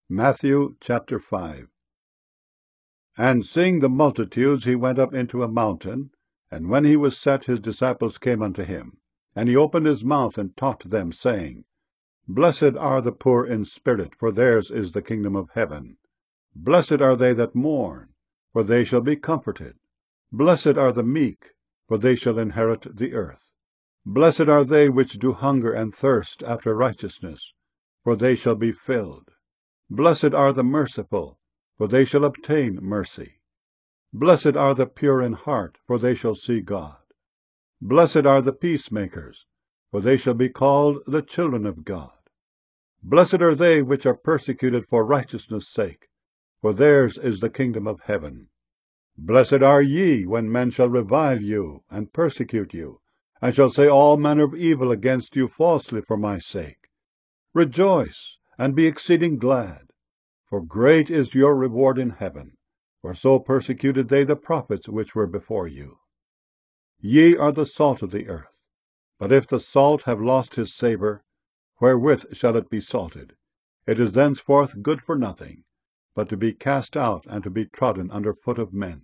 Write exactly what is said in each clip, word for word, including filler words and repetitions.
Matthew chapter five. And seeing the multitudes, he went up into a mountain, and when he was set, his disciples came unto him. And he opened his mouth and taught them, saying, Blessed are the poor in spirit, for theirs is the kingdom of heaven. Blessed are they that mourn, for they shall be comforted. Blessed are the meek, for they shall inherit the earth. Blessed are they which do hunger and thirst after righteousness, for they shall be filled. Blessed are the merciful, for they shall obtain mercy. Blessed are the pure in heart, for they shall see God. Blessed are the peacemakers, for they shall be called the children of God. Blessed are they which are persecuted for righteousness' sake, for theirs is the kingdom of heaven. Blessed are ye, when men shall revile you, and persecute you, and shall say all manner of evil against you falsely for my sake. Rejoice, and be exceeding glad, for great is your reward in heaven, for so persecuted they the prophets which were before you. Ye are the salt of the earth. But if the salt have lost his savour, wherewith shall it be salted? It is thenceforth good for nothing, but to be cast out and to be trodden under foot of men.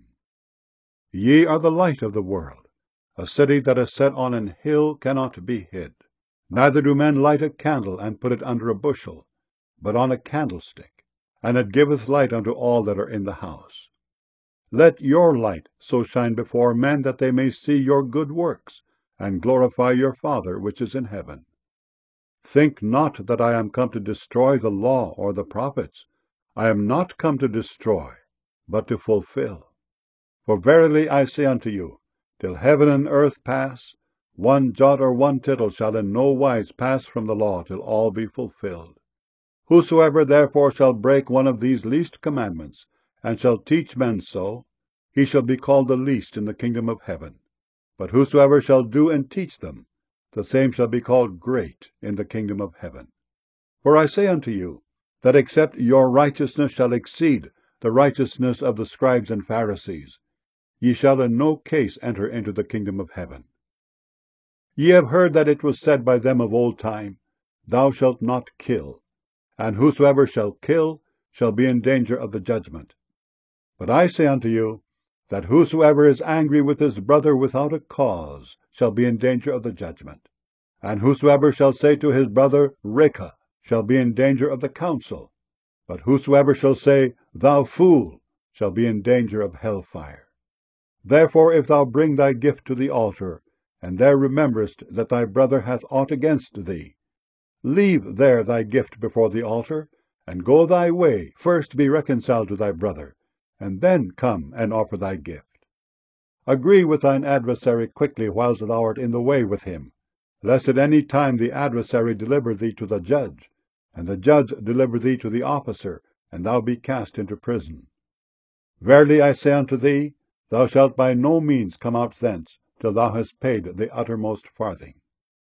Ye are the light of the world. A city that is set on an hill cannot be hid. Neither do men light a candle and put it under a bushel, but on a candlestick, and it giveth light unto all that are in the house. Let your light so shine before men that they may see your good works, and glorify your Father which is in heaven. Think not that I am come to destroy the law or the prophets. I am not come to destroy, but to fulfill. For verily I say unto you, till heaven and earth pass, one jot or one tittle shall in no wise pass from the law till all be fulfilled. Whosoever therefore shall break one of these least commandments, and shall teach men so, he shall be called the least in the kingdom of heaven. But whosoever shall do and teach them, the same shall be called great in the kingdom of heaven. For I say unto you, that except your righteousness shall exceed the righteousness of the scribes and Pharisees, ye shall in no case enter into the kingdom of heaven. Ye have heard that it was said by them of old time, Thou shalt not kill, and whosoever shall kill shall be in danger of the judgment. But I say unto you, that whosoever is angry with his brother without a cause shall be in danger of the judgment. And whosoever shall say to his brother, Raca, shall be in danger of the council. But whosoever shall say, Thou fool, shall be in danger of hell fire. Therefore if thou bring thy gift to the altar, and there rememberest that thy brother hath aught against thee, leave there thy gift before the altar, and go thy way, first be reconciled to thy brother, and then come and offer thy gift. Agree with thine adversary quickly whilst thou art in the way with him, lest at any time the adversary deliver thee to the judge, and the judge deliver thee to the officer, and thou be cast into prison. Verily I say unto thee, thou shalt by no means come out thence, till thou hast paid the uttermost farthing.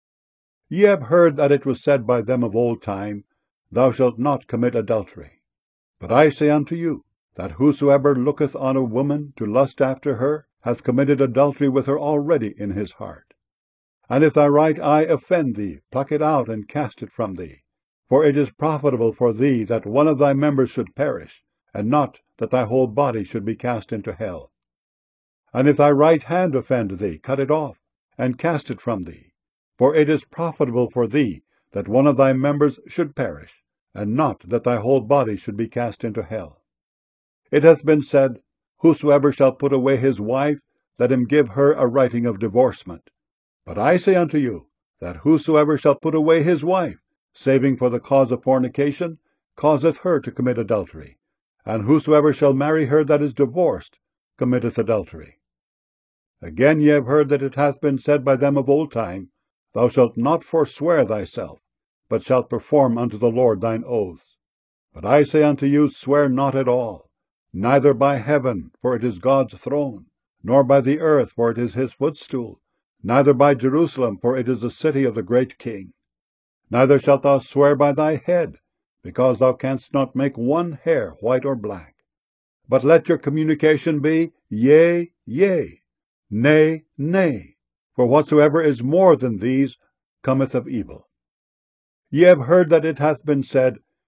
Ye have heard that it was said by them of old time, Thou shalt not commit adultery. But I say unto you, that whosoever looketh on a woman to lust after her hath committed adultery with her already in his heart. And if thy right eye offend thee, pluck it out and cast it from thee. For it is profitable for thee that one of thy members should perish, and not that thy whole body should be cast into hell. And if thy right hand offend thee, cut it off, and cast it from thee. For it is profitable for thee that one of thy members should perish, and not that thy whole body should be cast into hell. It hath been said, Whosoever shall put away his wife, let him give her a writing of divorcement. But I say unto you, that whosoever shall put away his wife, saving for the cause of fornication, causeth her to commit adultery. And whosoever shall marry her that is divorced, committeth adultery. Again ye have heard that it hath been said by them of old time, Thou shalt not forswear thyself, but shalt perform unto the Lord thine oaths. But I say unto you, swear not at all, neither by heaven, for it is God's throne, nor by the earth, for it is his footstool, neither by Jerusalem, for it is the city of the great King. Neither shalt thou swear by thy head, because thou canst not make one hair white or black. But let your communication be, Yea, yea, nay, nay, for whatsoever is more than these cometh of evil. Ye have heard that it hath been said,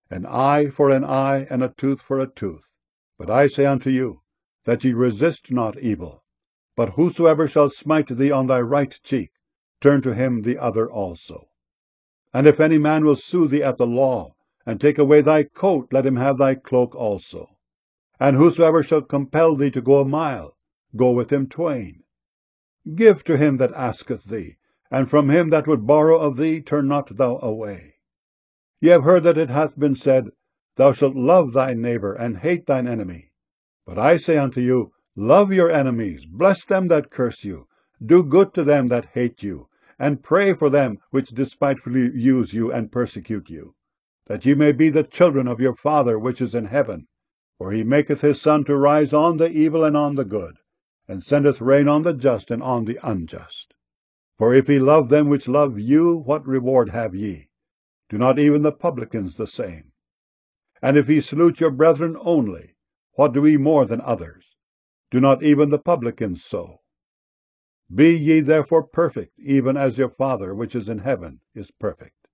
an eye for an eye, and a tooth for a tooth. But I say unto you, that ye resist not evil. But whosoever shall smite thee on thy right cheek, turn to him the other also. And if any man will sue thee at the law, and take away thy coat, let him have thy cloak also. And whosoever shall compel thee to go a mile, go with him twain. Give to him that asketh thee, and from him that would borrow of thee turn not thou away. Ye have heard that it hath been said, Thou shalt love thy neighbor, and hate thine enemy. But I say unto you, love your enemies, bless them that curse you, do good to them that hate you, and pray for them which despitefully use you and persecute you, that ye may be the children of your Father which is in heaven. For he maketh his sun to rise on the evil and on the good, and sendeth rain on the just and on the unjust. For if ye love them which love you, what reward have ye? Do not even the publicans the same? And if ye salute your brethren only, what do ye more than others? Do not even the publicans so? Be ye therefore perfect, even as your Father which is in heaven is perfect.